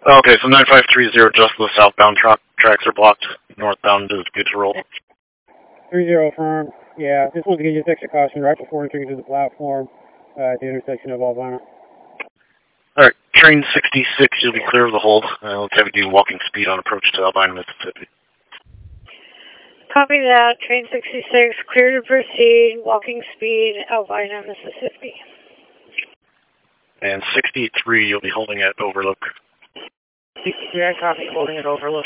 Okay, so 9530, just the southbound tracks are blocked. Northbound is good to roll. 30 firm. Yeah, just wanted to give you extra caution right before entering into the platform at the intersection of Albina. Alright, train 66, you'll be clear of the hold. Let's have you do walking speed on approach to Albina, Mississippi. Copy that. Train 66, clear to proceed, walking speed, Albina, Mississippi. And 63, you'll be holding at Overlook. 63, I copy, holding at Overlook.